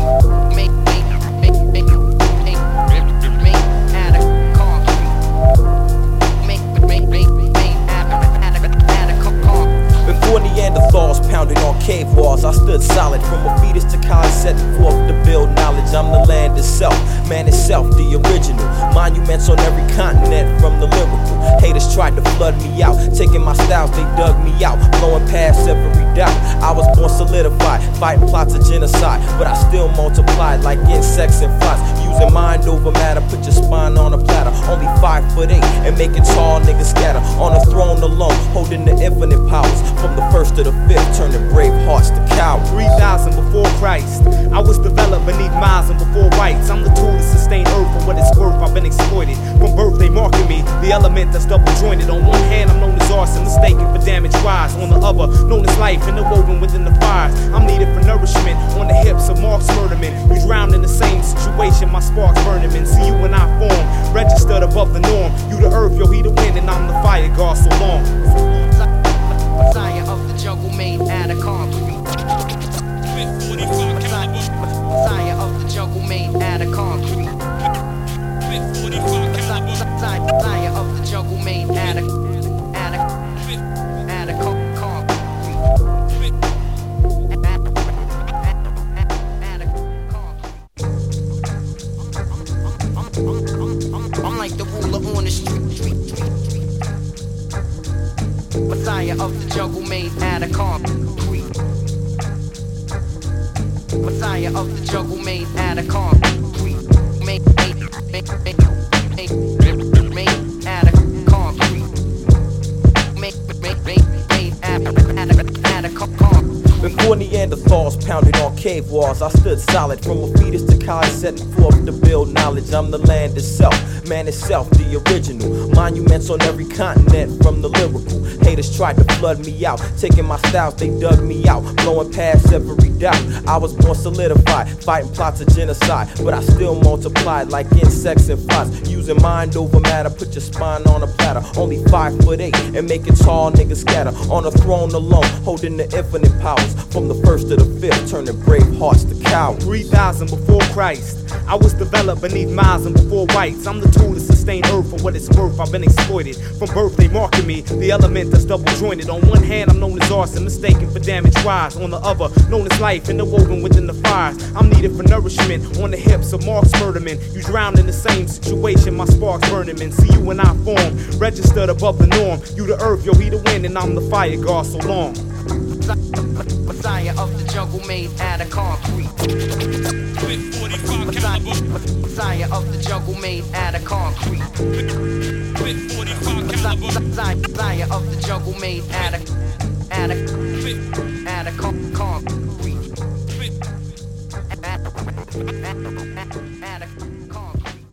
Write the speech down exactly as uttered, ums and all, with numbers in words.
Made, made, made, made, made, made out of concrete. Made, made, made, made out of, out of, out of concrete. Before Neanderthals pounded on cave walls, I stood solid. From a fetus to college, set forth to build knowledge. I'm the land itself, man itself, the original. Monuments on every continent from the lyrical. Haters tried to flood me out, taking my styles, they dug me out, blowing past every doubt. I was born solidified, fighting plots of genocide, but I still multiplied like insects and flies. Using mind over matter, put your spine on a platter. Only five foot eight and making tall niggas scatter. On a throne alone, holding the infinite powers. From the first to the fifth, turning brave hearts to cowards. three thousand before Christ, I was developed beneath miles and before rights. I'm the tool to sustain earth for what it's worth. I've been exploited. From birth they marking me, the element that's double jointed. On one hand I'm known as arson, mistaken for damage wise. On the other, known as life interwoven within the fires. I'm needed for nourishment on the hips of Mark's murdermen. You drowned in the same situation, my sparks burning men. See you when I form, registered above the norm. You the earth, yo, he the wind, and I'm the fire god so long. Messiah of the jungle made out of concrete. Messiah of the jungle made out of concrete. Messiah of the jungle made out of, out of, out of concrete. I'm like the ruler on the street. Messiah of the jungle made out of concrete. Messiah of the jungle made out of concrete. Made, made, made, made, made, made out of concrete. Made, made, made, made out of, out of, out of concrete. Before Neanderthals pounded on cave walls, I stood solid. From a fetus to college, setting forth to build knowledge. I'm the land itself, man itself, the original. Monuments on every continent from the lyrical. Haters tried to flood me out, taking my styles, they dug me out, blowing past every doubt. I was born solidified, fighting plots of genocide, but I still multiplied like insects and flies. Using mind over matter, put your spine on a platter. Only five foot eight and making tall niggas scatter. On a throne alone, holding the infinite powers. From the first to the fifth, turning brave hearts to cowards. three thousand before Christ, I was developed beneath miles and before whites. I'm the tool to sustain earth for what it's worth. I've been exploited. From birth they marking me, the element that's double jointed. On one hand I'm known as arson, mistaken for damage wise. On the other, known as life interwoven within the fires. I'm needed for nourishment on the hips of Mark's murdermen. You drowned in the same situation, my sparks burning men. See you when I form, registered above the norm. You the earth, yo, he the wind, and I'm the fire god so long. Messiah of the jungle made out of concrete. Messiah, Messiah of the jungle made out of concrete. Messiah, Messiah of the jungle made out of, out of, out of concrete.